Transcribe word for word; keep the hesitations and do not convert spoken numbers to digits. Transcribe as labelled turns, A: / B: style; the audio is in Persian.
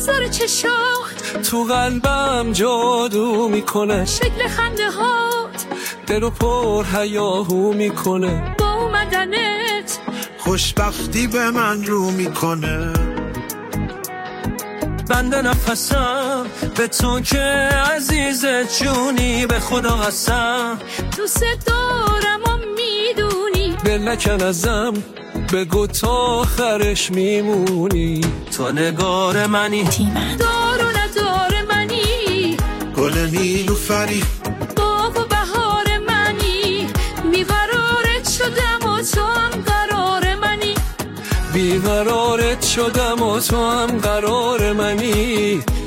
A: میذاره چشات
B: تو قلبم جادو میکنه،
A: شکل خنده هات
B: دلو پر هیاهو میکنه،
A: با اومدنت
C: خوشبختی به من رو میکنه.
B: بنده نفسم به تو که عزیز جونی، به خدا قسم
A: دوست دارم و میدونی،
B: دل نکن ازم بگو تا آخرش میمونی. تو نگار منی،
A: دار و ندار منی،
C: گل نیلوفری،
A: باغ و بهار منی، بیقرارت شدم و تو هم قرار منی،
B: بیقرارت شدم و تو هم قرار منی.